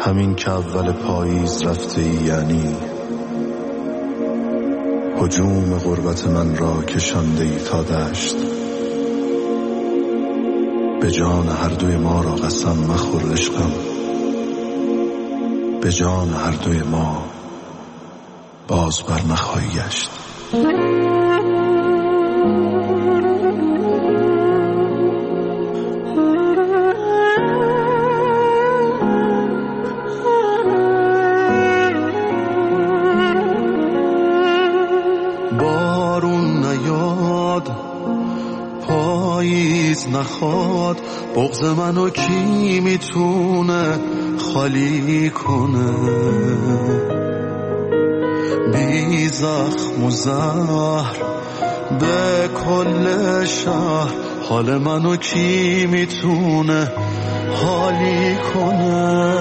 همین که اول پاییز رفته ای، یعنی هجوم غربت من را کشانده ای تا دشت. به جان هر دوی ما را قسم مخور عشقم، به جان هر دوی ما باز بر نخواهی گشت. بارون نیاد، پاییز نخواد، بغض منو کی میتونه خالی کنه؟ بی زخم و زهر به کل شهر، حال منو کی میتونه حالی کنه؟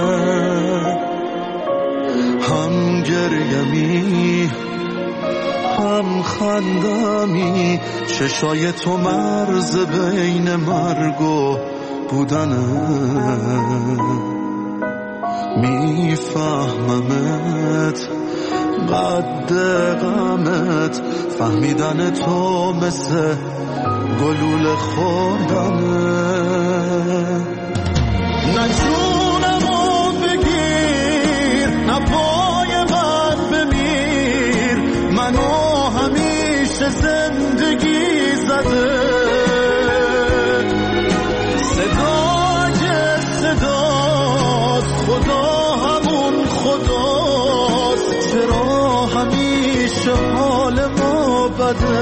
هم گریمی هم خندمی، چشای تو مرز بین مرگ و بودنه. میفهممت قد غمت، فهمیدن تو مثل گلوله خوردنه. نه جونمو بگیر، نه پای من بمیر، منو همیشه زندگی زده. صدای صداست، خدا همون خداست، چرا همیشه حال ما بده؟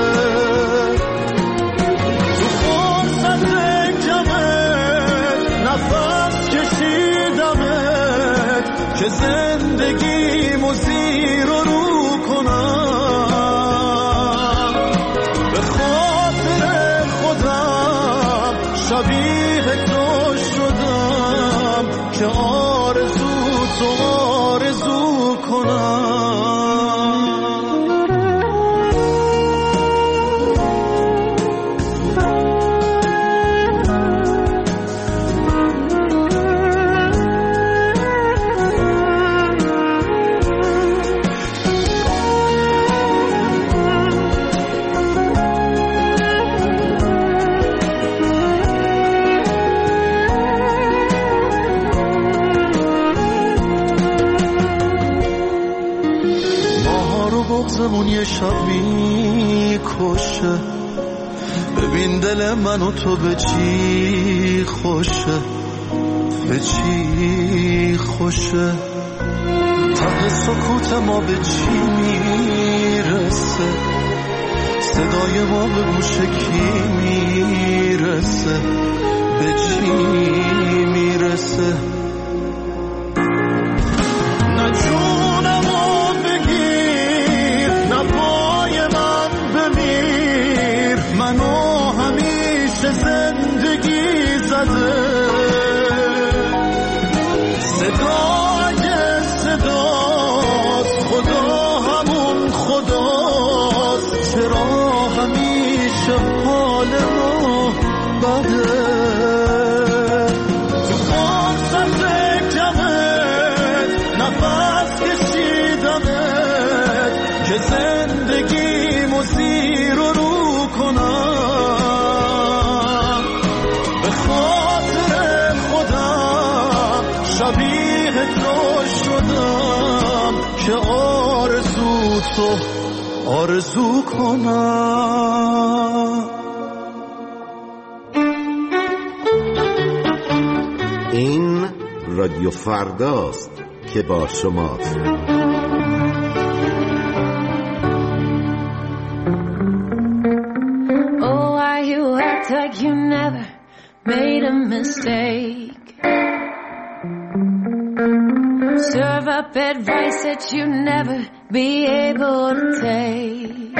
تو فرصت کمت نفس کشیدمت که زندگیمو زیر و رو کنم. به خاطر خودم شبیه تو شدم که آرزو تو آرزو کنم. بغضمون یه شب میکشه، ببین دل من و تو به چی خوشه، به چی خوشه. ته سکوت ما به چی میرسه، صدای ما به گوش کی میرسه، به چی میرسه. نه جونمو بگیر، نه پای من بمیر، منو همیشه زندگی زده. صدای صداست، خدا همون خداست، چرا همیشه حال ما بده؟ تو فرصت کمت نفس کشیدمت که زندگیمو زیر و رو کنم. به خاطر خودم شبیه تو شدم که آرزو تو آرزو کنم. این رادیو فرداست که با شماست. Oh, why you act like you never made a mistake? Serve up advice that you never be able to take.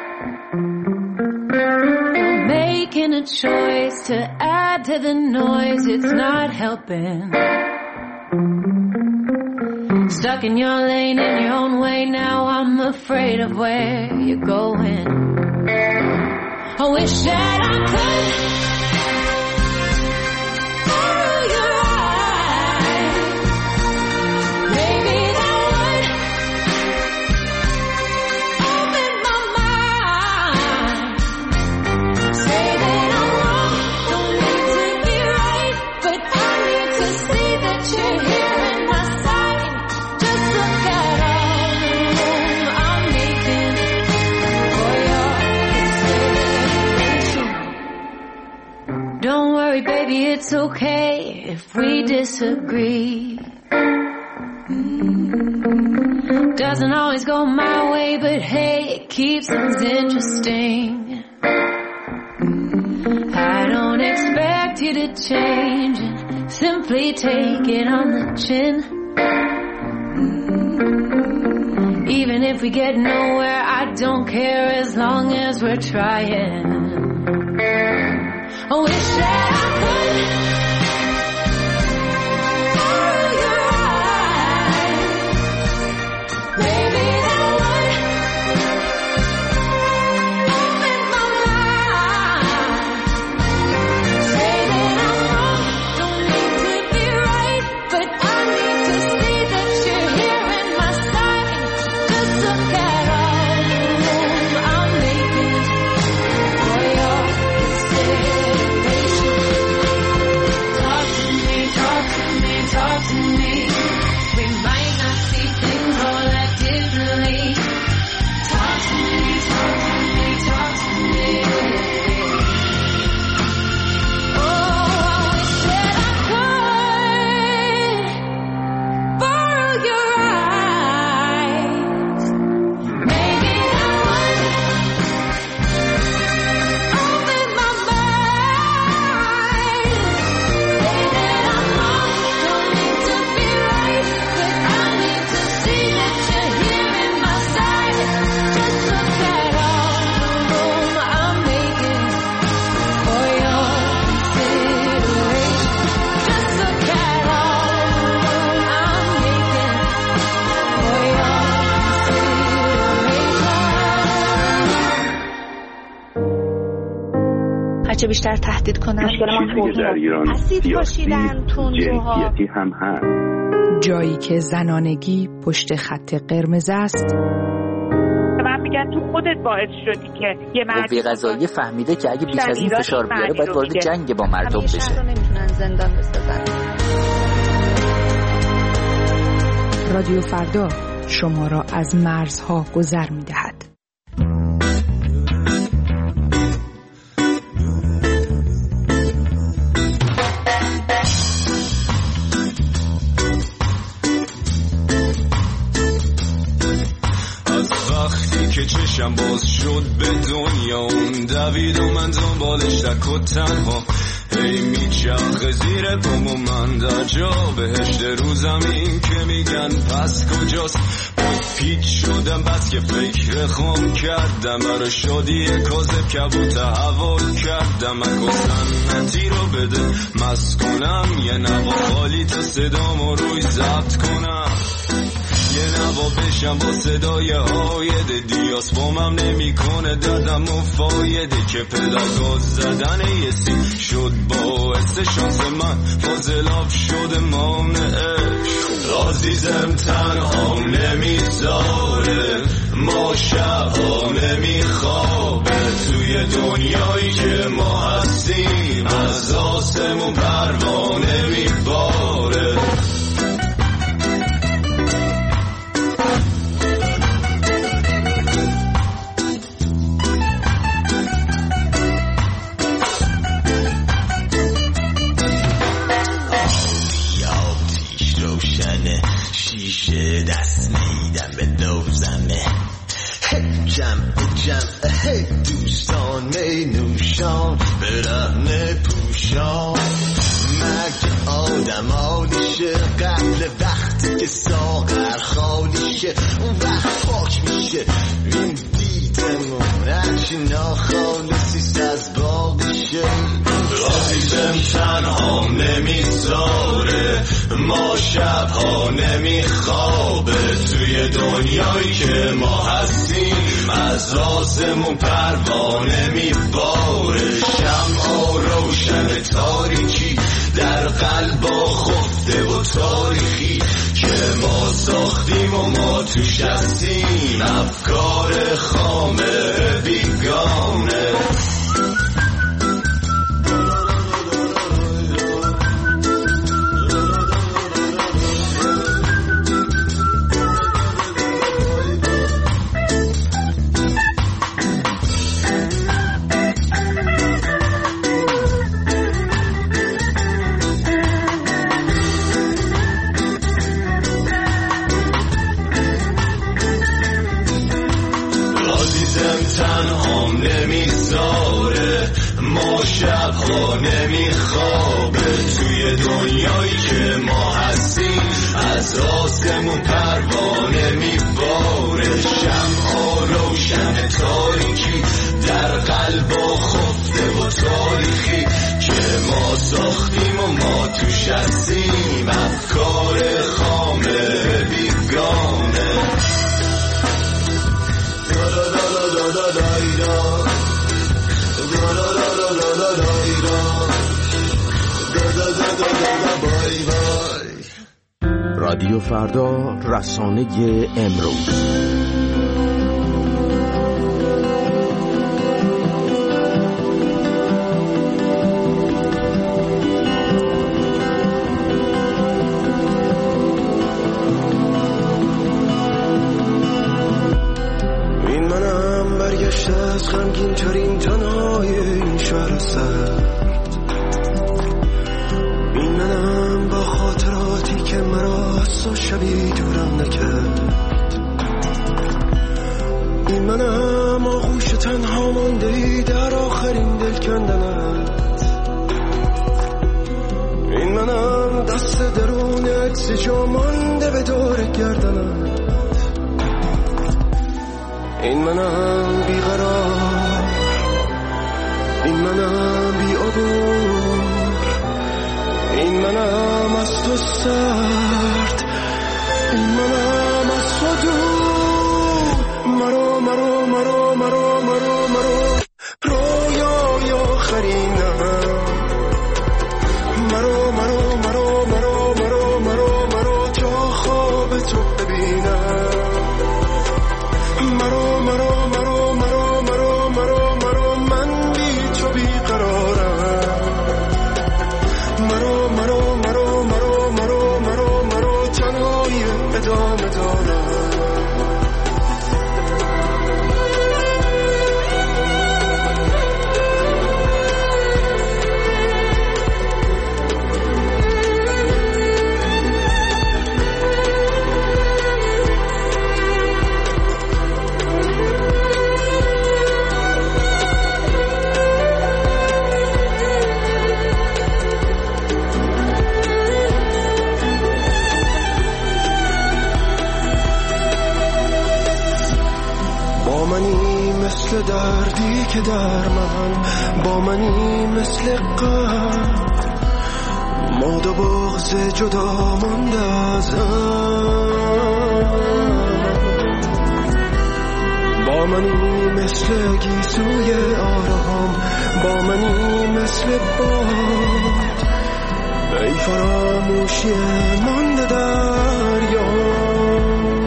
You're making a choice to add to the noise, it's not helping. Stuck in your lane in your own way, now I'm afraid of where you're going. I wish that I could follow your eyes, it's okay if we disagree. Doesn't always go my way, but hey, it keeps things interesting. I don't expect you to change it, simply take it on the chin. Even if we get nowhere, I don't care as long as we're trying. I wish that I could follow your eyes. Maybe that would open my mind. Say that I'm wrong, don't need to be right, but I need to see that you're here in my sight. Just look at all the room I'm making for your consideration. Talk to me, talk to me, talk to me. We might not see things all that differently. Talk to me, talk to me, talk to me. Oh, I wish that I could borrow your eyes. Maybe that would open my mind. Say that I'm wrong, don't need to be right, but I need to see that you're here in my sight. Just look at all the room I'm making for your consideration. Just look at all the room I'm making for your consideration. هرچه بیشتر تهدید کنن چیزی که در ایران اسید پاشیدن تندروها، جنسیتی هم هست. جایی که زنانگی پشت خط قرمز است، من میگن تو خودت باعث شدی که یه مرد قوه قضاییه فهمیده که اگه بیش از این فشار بیاره باید وارد جنگ با مردم همه شهر رو بشه. نمیتونن زندان بسازن. رادیو فردا شما را از مرزها گذر می‌دهد. از وقتی که چشم باز شد به دنیا اون دوید و من دنبالش تک و تنها هی میچرخه زیر پام و من در جا بهشت رو زمین که میگن پس کجاست. پیچ شدم بس که فکر خام کردم برای شادی کاذب کبوت حوال کردم. اگه سنتی رو بده مست کنم یه نوا خالی تا صدامو روی ضبط کنم. یه نوا بشم با صدای هایده دیاس بامم نمی کنه دردم و فایده که پلاگاز زدن یه سیم شد باعث شانس من فاضلاب شده مانعش. عزیزم تنها نمیذاره ما شبها نمیخوابه توی دنیایی که ما هستیم از آسمون پروانه میباره. شیشه دست میدم به دوزمه جمع دوستان می نوشان برهنه پوشان مگه آدمانیشه قبل وقتی که ساغر خالیشه اون وقت پاک میشه این دیدمون هرچی ناخالصیست از باقیشه. عزیزم تنها نمیذاره ما شبها نمیخوابه توی دنیایی که ما هستیم از آسمون پروانه میباره. شمعا روشن تاریکی در قلبا خفته و تاریخی که ما ساختیم و ما توش هستیم افکار خامه بیگانه. ما شبها نمیخوابه توی دنیایی که ما هستیم از آسمون پروانه میباره شمع‌ها روشن تاریکی در قلب و خفته و تاریخی که ما ساختیم و ما توش هستیم افکار خامه بیگانه رادیو فردا، رسانه امروز. این منم برگشته از غمگین ترین تنهای این شهر سرد این منم با خاطراتی که مرا از تو شبی دورم نکرد این منم آغوش تنها ماندهی در آخرین دل کندنت این منم دست درون عکس جا مانده به دور گردنت این منم بیقرار این منم بی عبور این منم از تو سرد این منم از تو دور مرو مرو مرو مرو مرو مرو رویای آخرینم مرو مرو مرو مرو مرو مرو مرو تا خواب تو ببینم مرو مرو مرو مرو مرو مرو مرو من بی تو بیقرارم مرو مرو مرو مرو مرو مرو مرو تنهای ادامه دارم مثل دردی که در من با منی مثل غم ما دو بغض جدا مانده ازم با منی مثل گیسوی آرام با منی مثل باد ای فراموشی مانده در یاد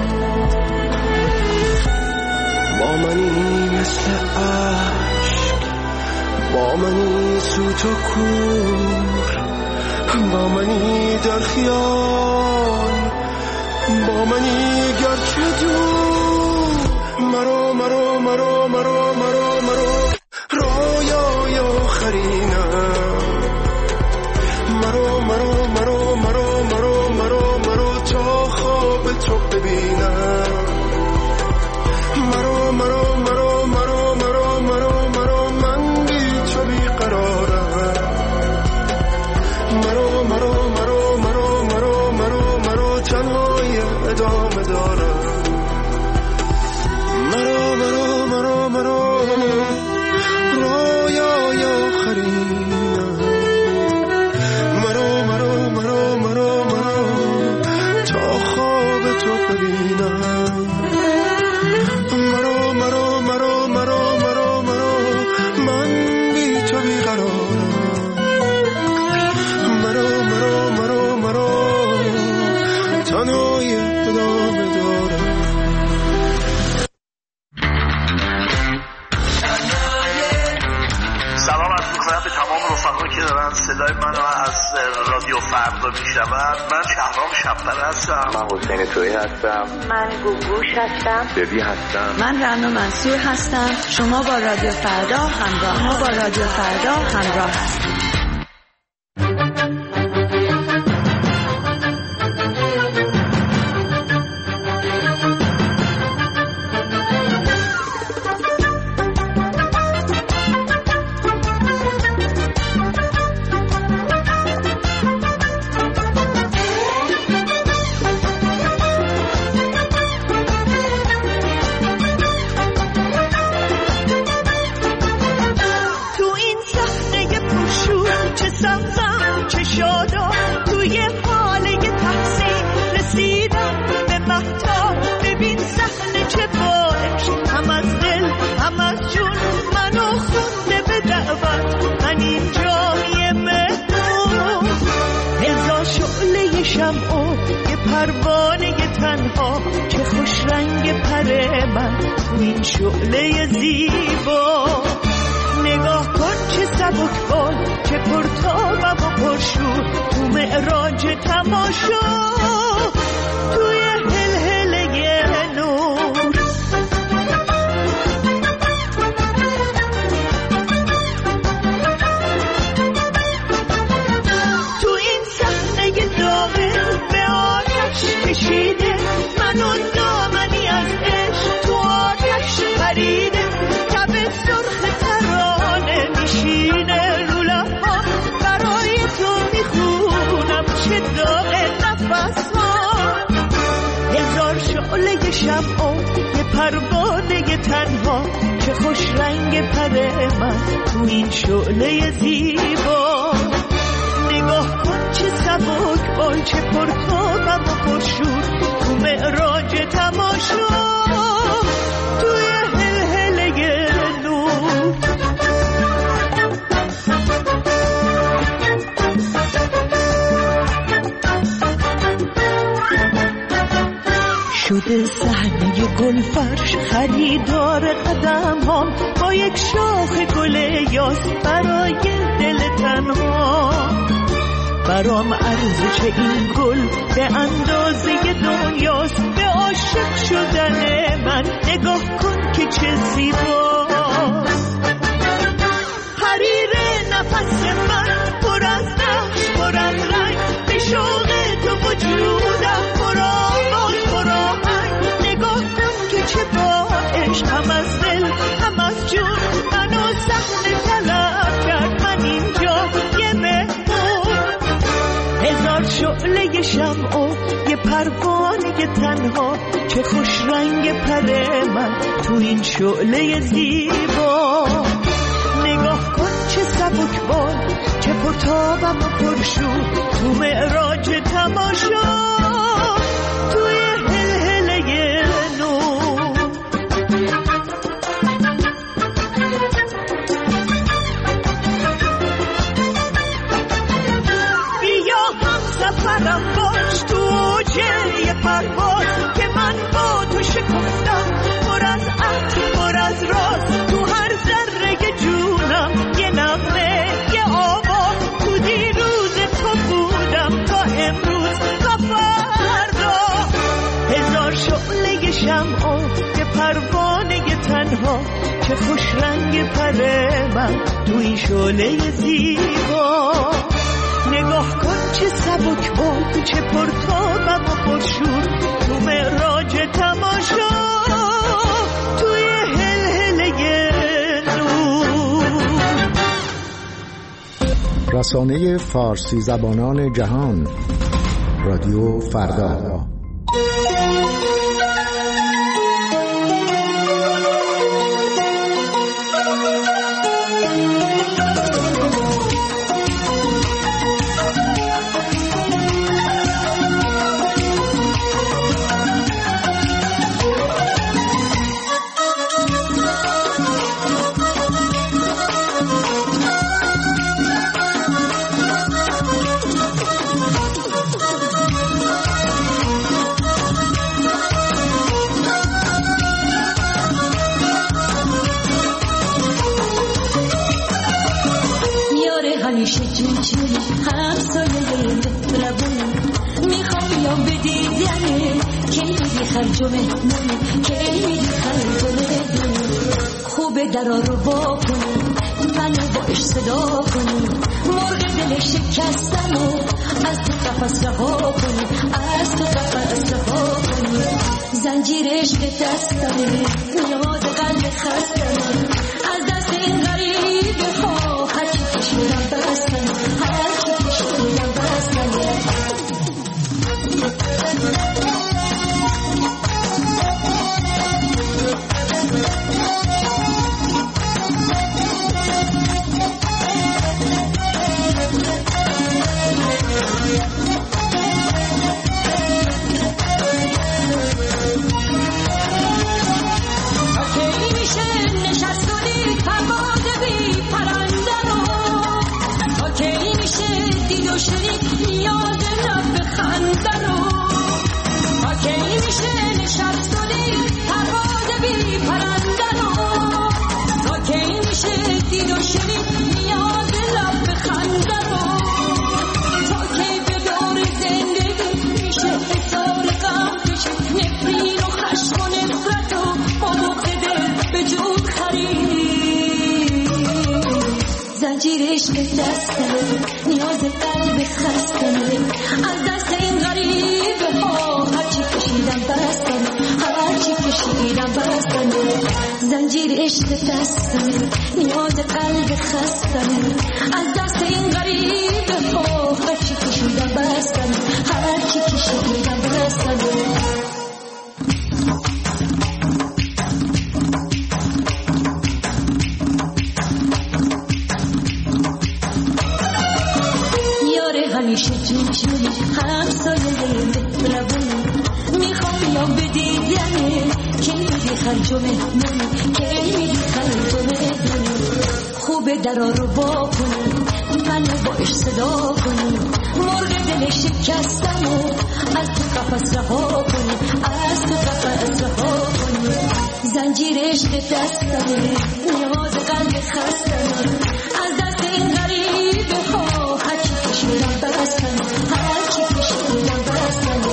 با منی مثل عشق با منی سوت و کور با منی در خیال با منی گرچه دور مرو مرو مرو مرو مرو مرو رویای آخرینم مرو مرو مرو مرو مرو مرو مرو تا خواب تو ببینم مرو مرو مرو مرو مرو مرو مرو من بی تو بیقرارم مرو مرو مرو مرو مرو مرو مرو تنهای ادامه دارم مرو مرو مرو مرو رویای آخرینم مرو مرو مرو مرو مرو تا خواب تو ببینم مرو مرو مرو مرو مرو مرو من بی تو بیقرارم مرو مرو مرو مرو تنهای ادامه دارم سلام عرض می‌کنم به تمام رفقایی که دارن صدای منو از رادیو فردا میشنون. من شهرام شب‌پر هستم. من حسین تویی هستم. من گوگوش هستم. ببی هستم. من رنا منصور هستم. شما با رادیو فردا همراه هستید. سمزم چه شادا توی حاله تحصیل رسیدم به مهتاب ببین صحنه چه باش هم از دل هم از جون منو خونده به دعوت من اینجای مهمون هزار شعله شمع یه پروانه تنها چه خوش رنگ پر من تو این شعله زیبا نگاه کن چه سبک بال چه پرتابم و پرشور تو معراج تماشا توی هلهله نور تو این صحنه داغ به آتش کشیده منو دامنی از عشق تو آتش پریده شب سرخ ترانه میشینه رو لبام برای تو میخونم چه داغ نفس ها هزار شعله شمع یه پروانه تنها چه خوش رنگ پر من تو این شعله زیبا نگاه کن چه سبک بال چه پرتابم و پرشور تو معراج تماشا توی هلهله نور شده صحنه گلفرش خریدار قدم هم با یک شاخ گل یاس برای دل تنها برام ارزش این گل به اندازه دنیاست به عاشق شدن من نگاه کن که چه زیباست حریر نفس من پر از نقش پر از رنگ به شوق تو وجودم پر آواز پر آهنگ نگاه کن که چه با عشق هم از دل هم از جون منو صحنه طلب کرد من اینجا یه مهمون هزار شعله شمع یه پروانه تنها چه خوش رنگ پر من تو این شعله زیبا نگاه کن چه سبک بال چه پرتابم و پرشور تو معراج تماشا توی هلهله نور بیا هم سفرم باش تو اوجه پرواز که من با تو شکفتم پر از عطر پر از راز تو هر ذره جونم یه نغمه یه آواز تو دیروز تو بودم تا امروز تا فردا هزار شعله شمع یه پروانه تنها چه خوش رنگ پر من تو این شعله زیبا نگاه کن چه سبک بال چه پرتابم و پرشور تو معراج تماشا توی هلهله نور رسانه فارسی زبانان جهان رادیو فردا خوبه درا رو با کنی منو با عشق صدا کنی مرغ دل شکستم و از تو قفس رها کنی از تو قفس رها کنی زنجیر عشق دستمه یاد قلب خستمه از دست این غریبه ها هرچی کشیدم بستمه هرچی کشیدم بستمه دید و شنید نیاز لب خنده رو تا کی به دور زندگی میشه حسار غم کشید نفرین و خشم و نفرت و بغض دل به جود خرید زنجیر عشق دستمه نیاز قلب خستمه از دست این غریبه ها هرچی کشیدم بستمه هرچی کشیدم بستمه زنجیر عشق دستمه نیاز قلب خستمه از دست این غریبه ها هرچی کشیدم بستمه هرچی کشیدم بستمه همیشه جوجوری همسایه مهربونی میخوام یا بدیدنه که میدی خرج و مهمونی که میدی خرج و مهمونی خوبه درا رو با کنی منو با عشق صدا کنی مرغ دل شکستم و از تو قفس رها کنی از تو قفس رها کنی زنجیر عشق دستمه نیاز قلب خستمه از دست این غریبه ها هرچی کشیدم بستم هرچی کشیدم بستم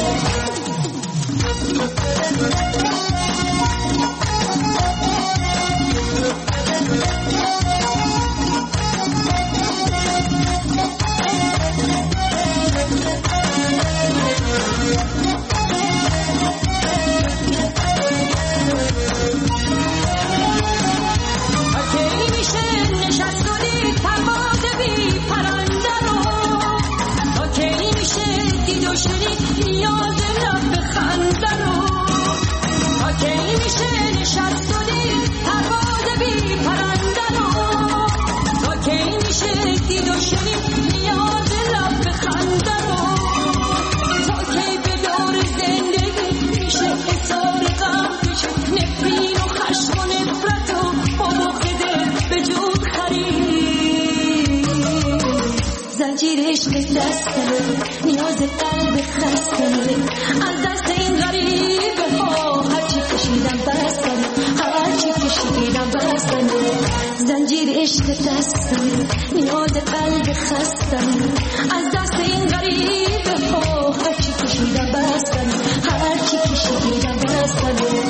نیاز قلب خستمه از دست این غریبه ها هرچی کشیدم بستمه هرچی کشیدم بستمه زنجیر عشق دستمه نیاز قلب خستمه از دست این غریبه ها هرچی کشیدم بستمه هرچی کشیدم بستمه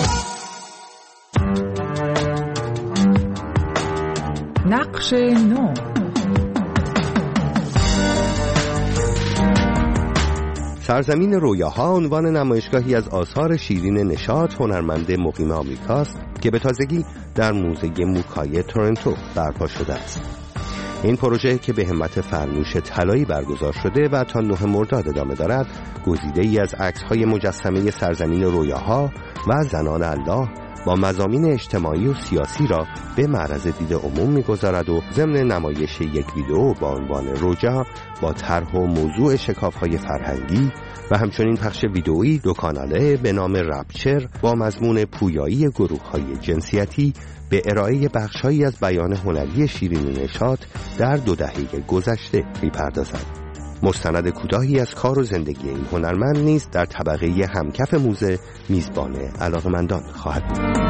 نقش نو سرزمین رویاها عنوان نمایشگاهی از آثار شیرین نشاط هنرمند مقیم آمریکاست که به تازگی در موزه موکای تورنتو برپا شده است. این پروژه که به همت فرنوش طلایی برگزار شده و تا 9 مرداد ادامه دارد، گزیده‌ای از عکس‌های مجسمه سرزمین رویاها و زنان الله با مضامین اجتماعی و سیاسی را به معرض دید عموم می‌گذارد و ضمن نمایش یک ویدئو با عنوان روجا با طرح و موضوع شکاف‌های فرهنگی و همچنین پخش ویدئویی 2 کاناله به نام رپچر با مضمون پویایی گروه‌های جنسیتی به ارائه بخش‌هایی از بیان هنری شیرین نشاط در 2 دهه گذشته می‌پردازد. مستند کوتاهی از کار و زندگی این هنرمند نیز در طبقه همکف موزه میزبان علاقه‌مندان خواهد بود.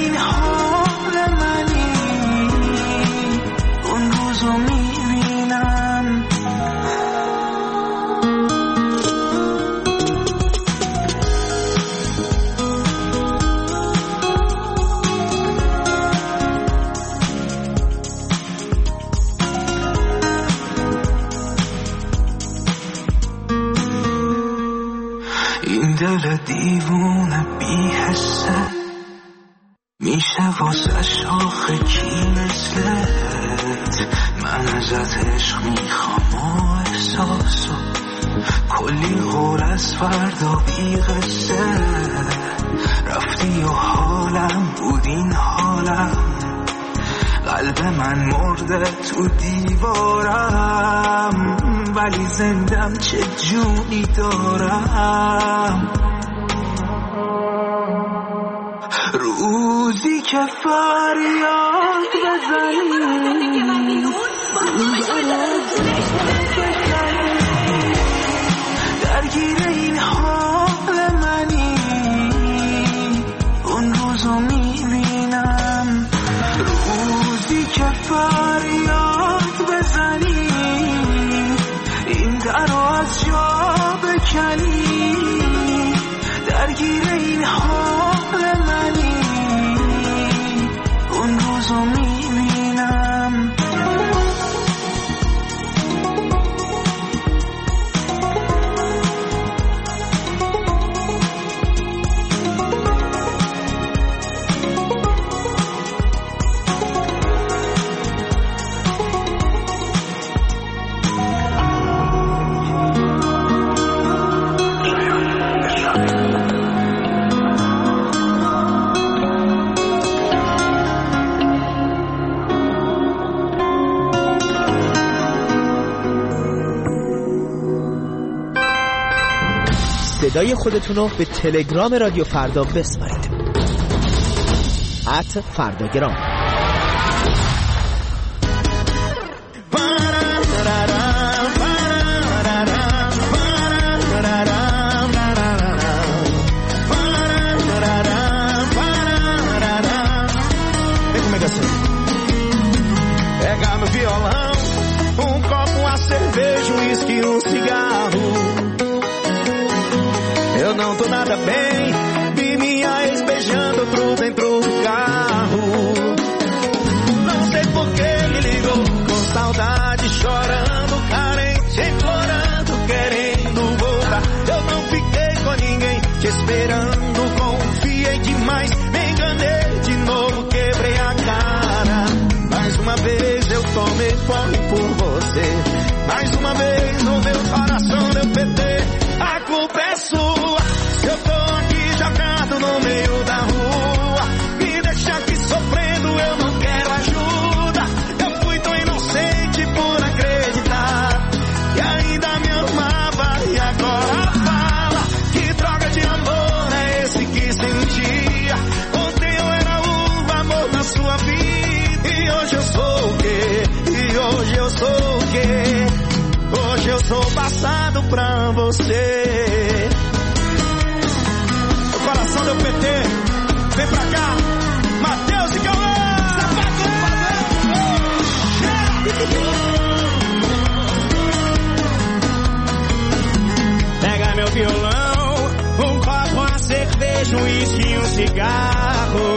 میبینم دیوونه بی حسه میشه واسه شاخه کی مثلت من ازت عشق میخوام و احساسو کلی غور از فردا بی قصه رفتی و حالم بود این حالم قلب من مرده تو دیوارم ولی زندم چه جونی دارم روزی که فریاد بزنی درگیر این حال منی اون روزو میبینم روزی که فریاد بزنی این در از جا بکنی درگیر این حال منی اون روزو میبینم صدای خودتون رو به تلگرام رادیو فردا بسپارید @فرداگرام. Pega meu violão, copo, uma cerveja, uísque, cigarro. Eu não tô nada bem, vi minha ex beijando outro dentro do carro. Não sei por que me ligou, com saudade, chorando, carente, implorando, querendo voltar. Eu não fiquei com ninguém, te esperando, confiei demais, me enganei de novo, quebrei a cara. Mais uma vez eu tomei porre por você, mais uma vez no meu coração deu PT. A culpa é sua, se eu tô aqui jogado no meio da rua, me deixa aqui sofrendo, eu não quero ajuda. Eu fui tão inocente por acreditar que ainda me amava e agora fala que droga de amor é esse que sentia. Ontem eu era o amor da sua vida e hoje eu sou o quê? E hoje eu sou o quê? Hoje eu sou passado pra você. O coração deu PT, vem pra cá, Matheus e Cauã. Pega meu violão, copo, uma cerveja, uísque, cigarro.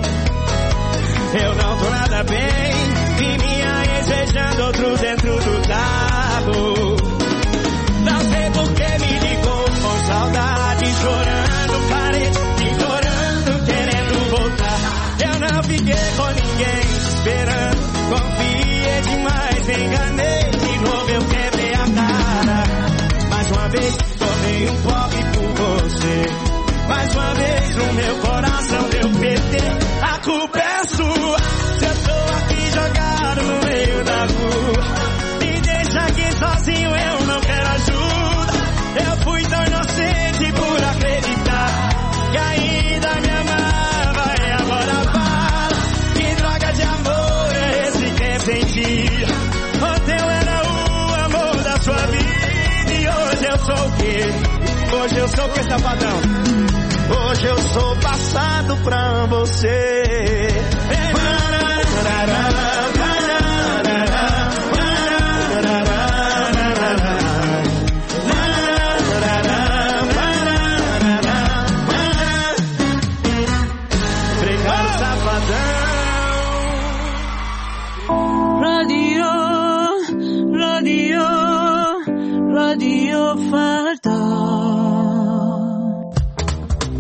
Eu não tô nada bem, vi minha ex beijando outro dentro do carro. Não sei por que me ligou, com saudade, chorando, carente, implorando, querendo voltar. Eu não fiquei com ninguém, esperando, confiei demais, me enganei, de novo eu quebrei a cara. Mais uma vez, tomei um porre por você, mais uma vez o meu coração deu PT. A culpa é sua, se eu tô aqui jogado no meio da rua, me deixa aqui sozinho, eu não quero ajuda. Eu fui tão inocente por acreditar que ainda me amava e agora fala que droga de amor é esse que sentia. Ontem eu era o amor da sua vida e hoje eu sou o quê? Hoje eu sou o que, safadão? Hoje eu sou passado pra você. رادیو فردا.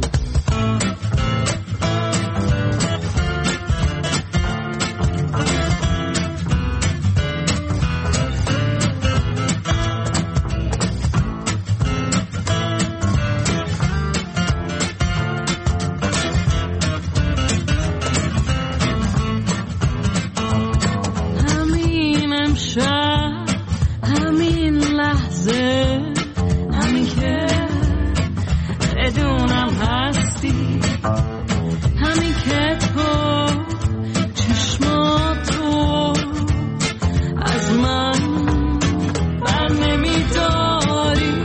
دلم هستی، همین که تو چشمات تو از من بر نمیداری.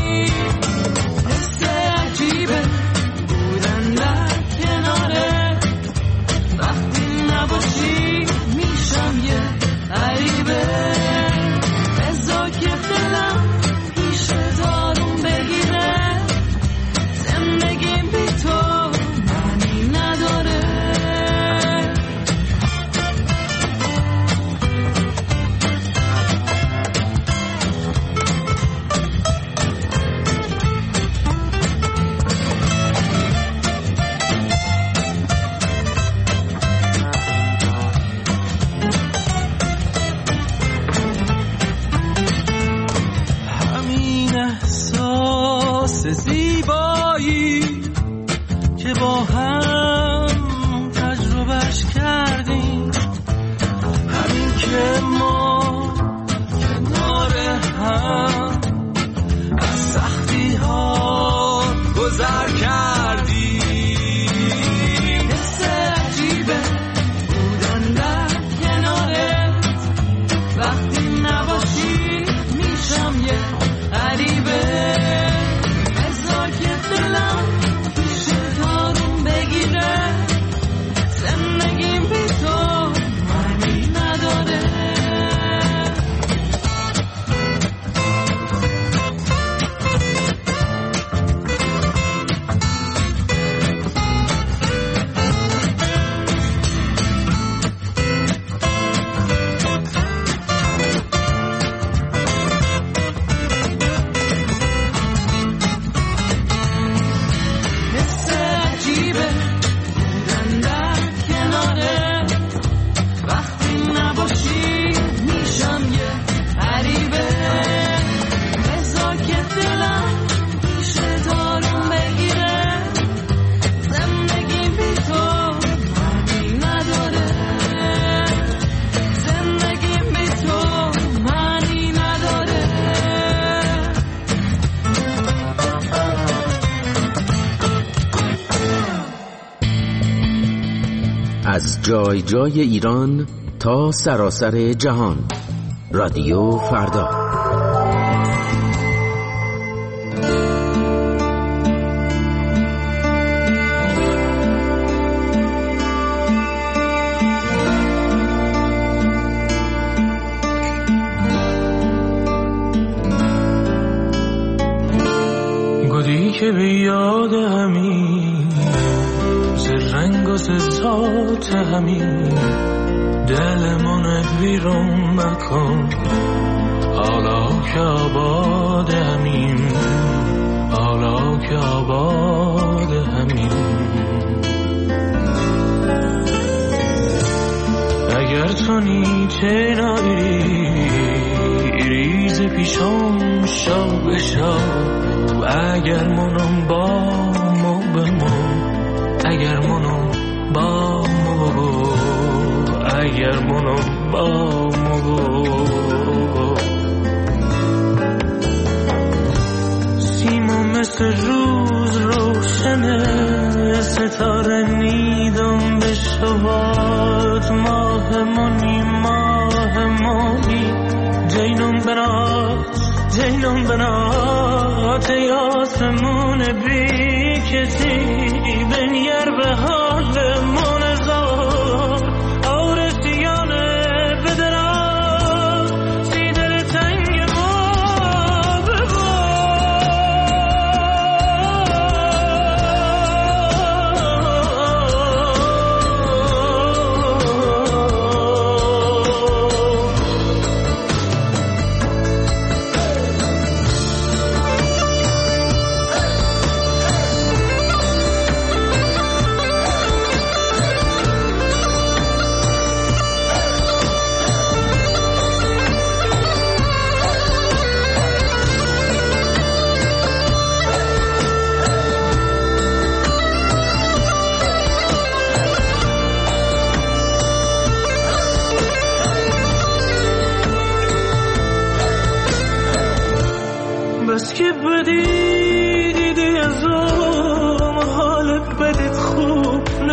حس عجیبه بودن در کناره، وقتی نباشی میشم یه غریبه. بذار که دلم پیش دارم بگیره، زندگیم بی تو معنی نداره. همین احساس زیبایی که با هم تجربهش کردیم، همین که ما کنار هم از سختی ها گذر کردیم. حس عجیبه بودن در کنارت، وقتی نباشی میشم یه غریبه. بذار که دلم پیش دارم بگیره، زندگیم بی تو معنی نداره. حس عجیبه بودن در کنارت، وقتی نباشی میشم یه غریبه. بذار که دلم پیش دارم بگیره، زندگیم بی تو معنی نداره. زندگیم بی تو معنی نداره. از جای جای ایران تا سراسر جهان، رادیو فردا. گلی که به یاد همین ز رنگ و ز ذات همین، دلمون بیرون مکن حالا که آباد همین، حالا که آباد همین. اگر تو نیچه نایری ریز پیشم شو بشو، اگر منم با مو بمو، اگر منم با مو، اگر منم با مو. سیمو مثل روز روشنه، ستاره نیدم به شبات، ماه منی ماه منی، جینم بنات جینم بنات، ای آسمون بی کسی بنیر به حال من زار. آرزیانه بدرم سی دل تنگ ما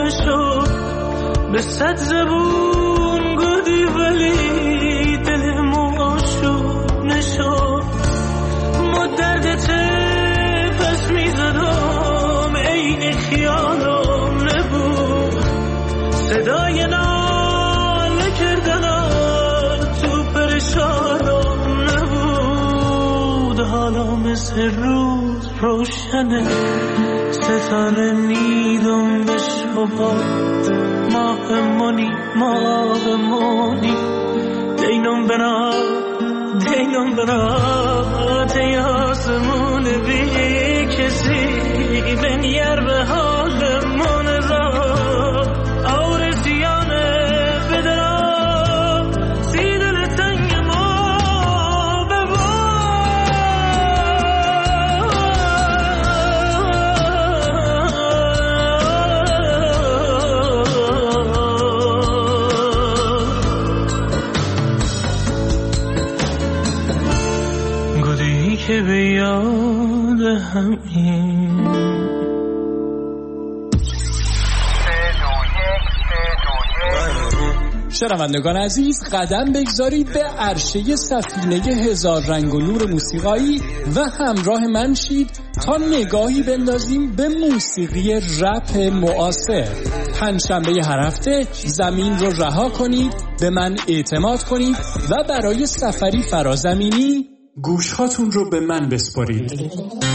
نشد به صد زبون گودی ولی دلم آشوب نشد مدردت پس میزدم این خیالم نبود صدای ناله کردن تو پرشانم نبود حالا مثل روز روشنه ستاره نیدم به شبات ماه منی دینم بنا تی آسمون بی کسی بنیر به حال من را آرزیانه بدرم سی دل تنگ ما گودی که به یاد همین شنوندگان عزیز قدم بگذارید به عرشه سفینه هزار رنگ و نور موسیقایی و همراه من شید تا نگاهی بندازیم به موسیقی رپ معاصر. پنجشنبه هر هفته زمین رو رها کنید، به من اعتماد کنید و برای سفری فرازمینی گوشهاتون رو به من بسپارید.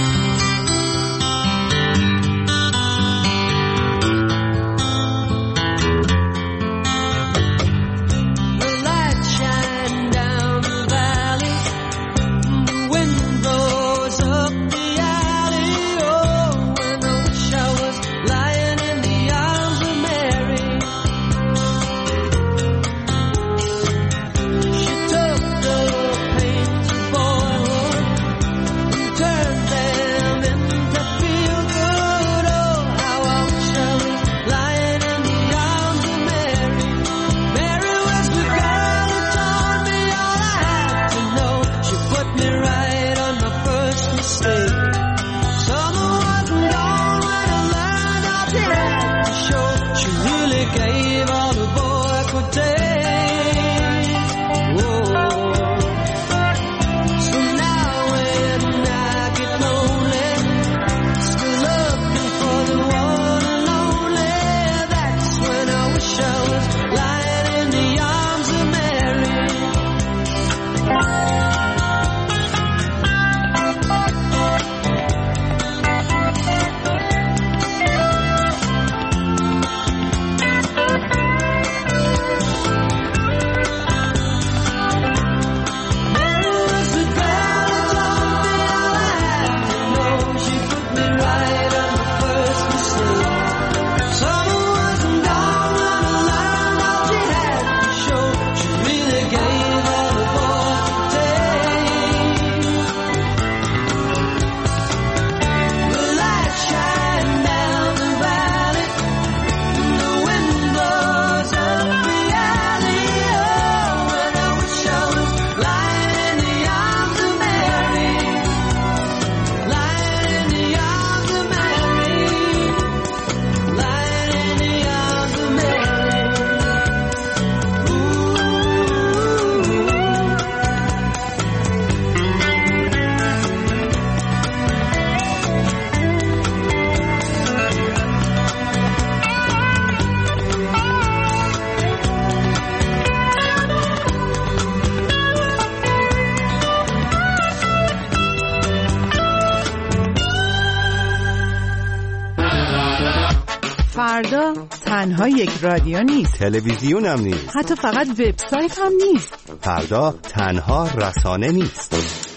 فردا تنها یک رادیو نیست، تلویزیون هم نیست، حتی فقط وبسایت هم نیست. فردا تنها رسانه نیست.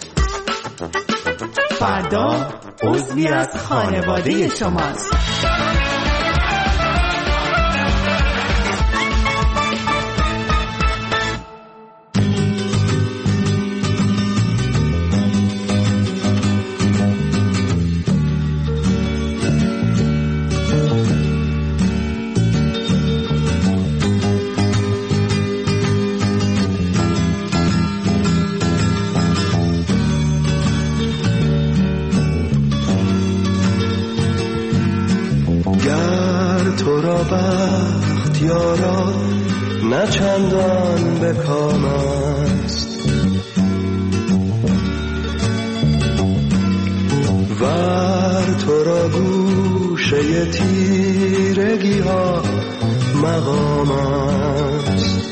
فردا عضوی از خانواده شماست. تو را بخت یارا نه چندان به کام است، ور تو را گوشه تیرگی ها مقام است.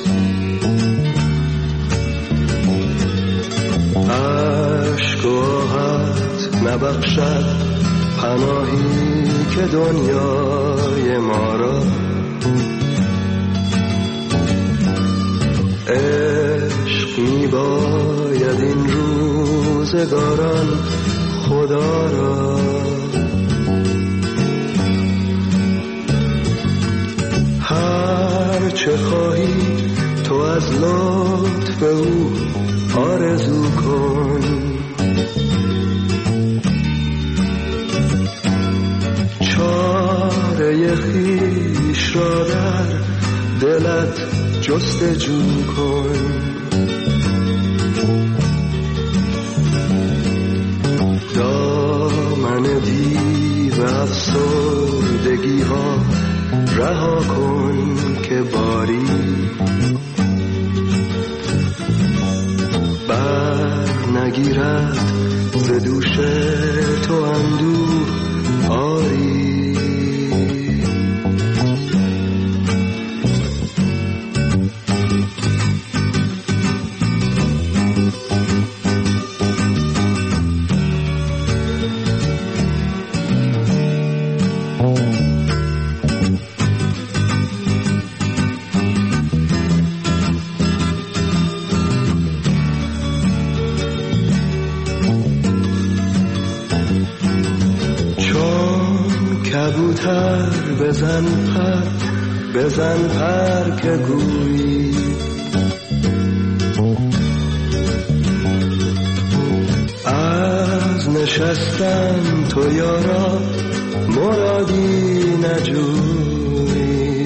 عشق و آهت نبخشد پناهی که دنیای ما را، عشق می باید این روزگاران خدا را. هر چه خواهی تو از لطف او آرزو کن، چاره خویش را در دلت جستجو کن. دامن دیو افسردگی ها رها کن که باری بر نگیرد ز دوش تو اندوه آری. کبوتر بزن پر که گویی، از نشستن تو یارا مرادی نجویی.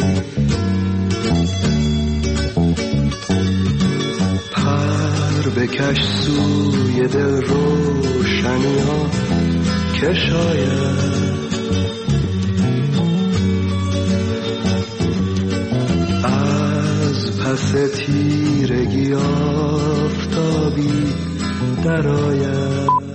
پر بکش سوی دل روشنی ها که شاید پس تیرگی آفتابی درآید.